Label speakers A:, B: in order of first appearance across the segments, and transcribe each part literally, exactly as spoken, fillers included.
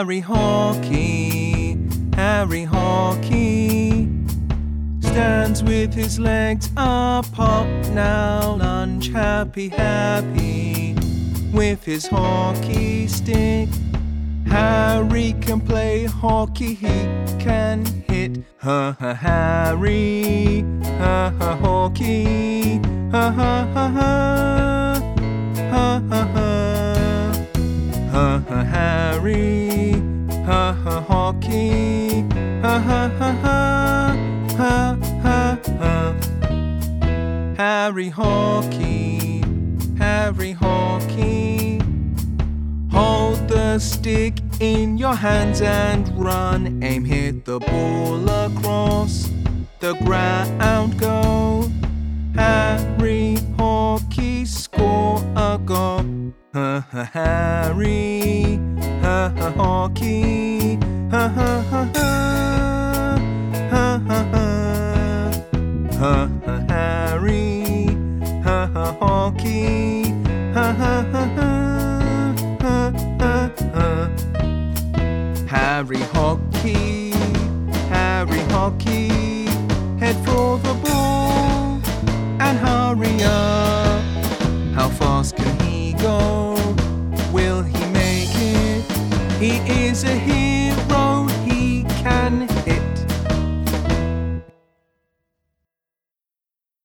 A: Harry Hockey, Harry Hockey stands with his legs apart now, lunge happy, happy with his hockey stick. Harry can play hockey, he can hit. Ha ha Harry, ha ha hockey, ha ha ha ha, ha ha ha, ha ha Harry, ha ha hockey, ha ha ha ha, ha ha ha. Harry Hockey, Harry Hockey, hold the stick in your hands and run. Aim, hit the ball across the ground, go. Harry Hockey, score a goal. Ha ha Harry, ha ha Hockey, ha ha ha ha, ha ha ha, ha ha Harry, ha ha Hockey, ha ha ha ha, ha ha ha. Harry Hockey, Harry Hockey, head for the ball and hurry up. How fast can he go? Will he make it? He is a hero, he can hit.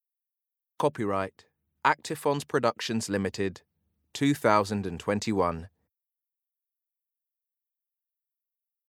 B: Copyright Actifons Productions Limited, two thousand twenty-one.